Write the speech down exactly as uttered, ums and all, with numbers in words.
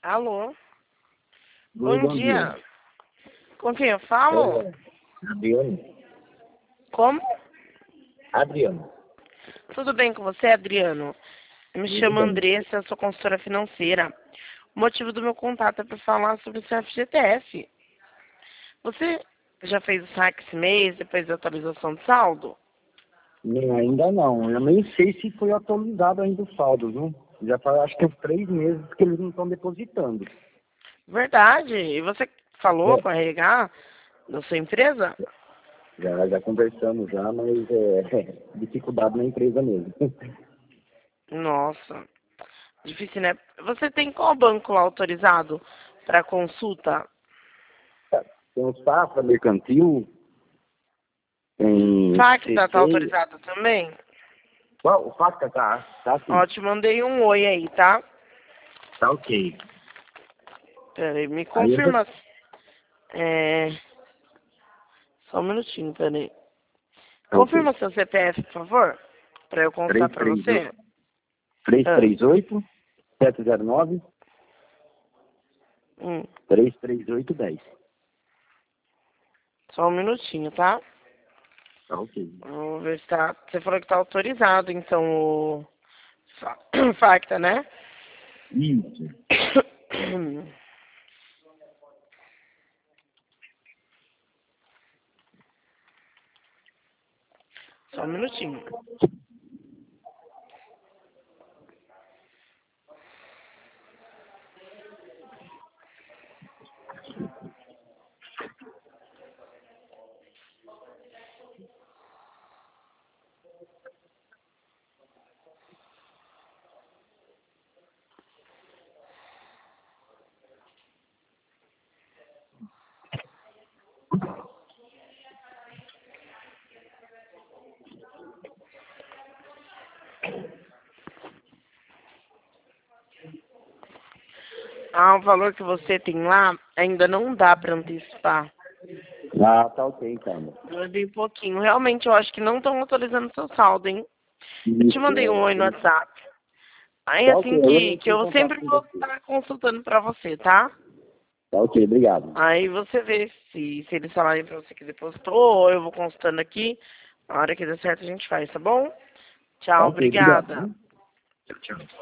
Alô? Oi, Bom bom dia. dia. Com quem eu falo? É, Adriano. Como? Adriano. Tudo bem com você, Adriano? Eu me Tudo chamo bem. Andressa, eu sou consultora financeira. O motivo do meu contato é para falar sobre o seu F G T F. Você já fez o saque esse mês, depois da atualização de saldo? Não, ainda não. Eu nem sei se foi atualizado ainda o saldo, viu? Já faz acho que uns três meses que eles não estão depositando. Verdade. E você falou É, com a R H da sua empresa? já, já conversamos já, mas é dificuldade na empresa mesmo. Nossa, difícil, né? Você tem qual banco lá autorizado para consulta? Tem o Safra Mercantil, tem Facta tá C C. autorizado também? Qual? O Facta tá, tá sim. Ó, te mandei um oi aí, tá? Tá ok. Peraí, me Aí eu vou... confirma. É... Só um minutinho, peraí. Tá ok. Confirma seu C P F, por favor, pra eu contar pra você. Ah, três três oito, sete zero nove, hum, três três oito, dez. só um minutinho, tá? Tá ok. Vou ver se tá... Você falou que tá autorizado, então, o... Fa- Facta, né? Isso. Só um minutinho. Ah, o valor que você tem lá ainda não dá pra antecipar. Ah, tá ok, então. É bem pouquinho. Realmente, eu acho que não estão atualizando seu saldo, hein? Eu te Isso, mandei um oi no é. WhatsApp. Aí, Tá ok, assim eu que, que entro em eu contato sempre com vou você. estar consultando pra você, tá? Tá ok, obrigado. Aí você vê se, se eles falarem pra você que depositou, ou eu vou consultando aqui. Na hora que der certo a gente faz, tá bom? Tá Tchau, ok, obrigado. obrigada. Viu? Tchau, tchau.